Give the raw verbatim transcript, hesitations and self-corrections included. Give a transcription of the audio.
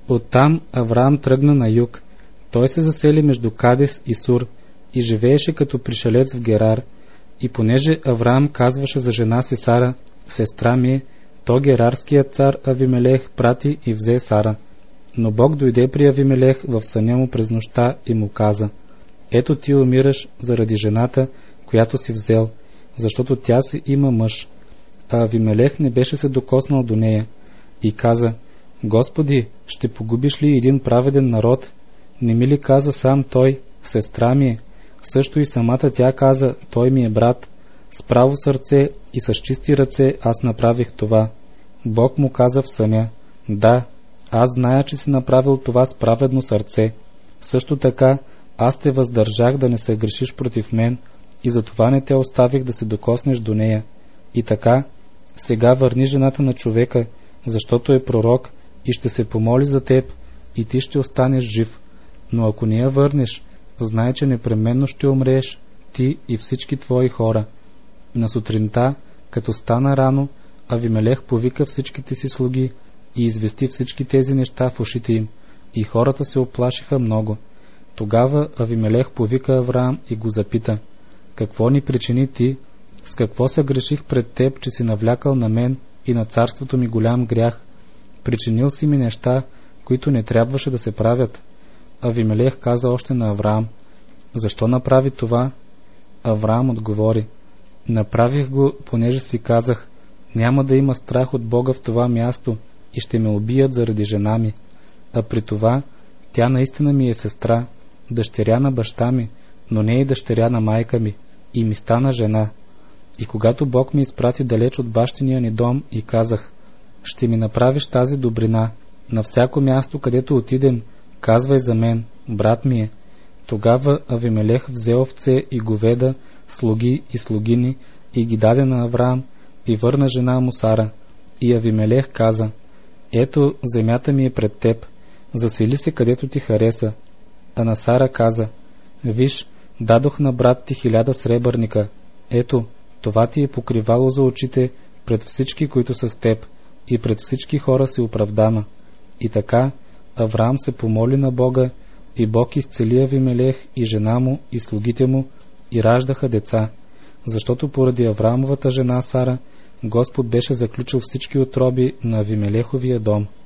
Оттам Авраам тръгна на юг. Той се засели между Кадес и Сур и живееше като пришелец в Герар. И понеже Авраам казваше за жена си Сара, сестра ми е, то герарският цар Авимелех прати и взе Сара. Но Бог дойде при Авимелех в съня му през нощта и му каза: ето ти умираш заради жената, която си взел, защото тя си има мъж. А Авимелех не беше се докоснал до нея и каза: Господи, ще погубиш ли един праведен народ? Не ми ли каза сам той, сестра ми е? Също и самата тя каза: той ми е брат. С право сърце и с чисти ръце аз направих това. Бог му каза в съня: да, аз зная, че си направил това с праведно сърце. Също така аз те въздържах да не се грешиш против мен и затова не те оставих да се докоснеш до нея. И така, сега върни жената на човека, защото е пророк и ще се помоли за теб и ти ще останеш жив. Но ако не я върнеш, знай, че непременно ще умрееш, ти и всички твои хора. На сутринта, като стана рано, Авимелех повика всичките си слуги и извести всички тези неща в ушите им, и хората се оплашиха много. Тогава Авимелех повика Авраам и го запита: какво ни причини ти? С какво се греших пред теб, че си навлякал на мен и на царството ми голям грях? Причинил си ми неща, които не трябваше да се правят. Авимелех каза още на Авраам: защо направи това? Авраам отговори: направих го, понеже си казах: няма да има страх от Бога в това място и ще ме убият заради жена ми. А при това тя наистина ми е сестра, дъщеря на баща ми, но не и дъщеря на майка ми, и ми стана жена. И когато Бог ми изпрати далеч от бащиния ни дом и казах: ще ми направиш тази добрина, на всяко място, където отидем, казвай за мен, брат ми е. Тогава Авимелех взе овце и говеда, слуги и слугини и ги даде на Авраам и върна жена му Сара. И Авимелех каза: ето, земята ми е пред теб, засели се където ти хареса. А на Сара каза: виж, дадох на брат ти хиляда сребърника. Ето, това ти е покривало за очите пред всички, които са с теб, и пред всички хора си оправдана. И така Авраам се помоли на Бога, и Бог изцели Авимелех и жена му и слугите му, и раждаха деца, защото поради Авраамовата жена Сара Господ беше заключил всички утроби на Авимелеховия дом.